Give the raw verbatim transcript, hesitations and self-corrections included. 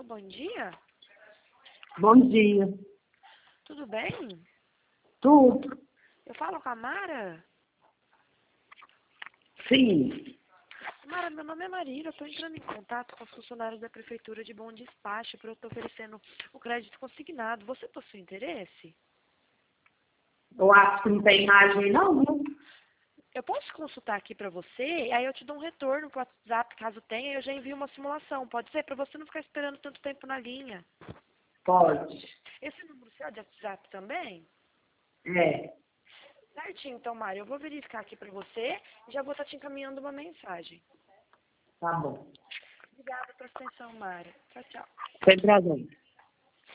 Alô, bom dia? Bom dia. Tudo bem? Tudo? Eu falo com a Mara? Sim. Mara, meu nome é Marília, eu estou entrando em contato com os funcionários da Prefeitura de Bom Despacho para eu estar oferecendo o crédito consignado. Você possui interesse? Eu acho que não tem imagem não, viu? Eu posso consultar aqui para você, aí eu te dou um retorno pro WhatsApp, caso tenha, e eu já envio uma simulação. Pode ser? Para você não ficar esperando tanto tempo na linha. Pode. Esse número seu é de WhatsApp também? É. Certinho, então, Mara, eu vou verificar aqui para você e já vou estar te encaminhando uma mensagem. Tá bom. Obrigada pela atenção, Mara. Tchau, tchau. Sem prazer.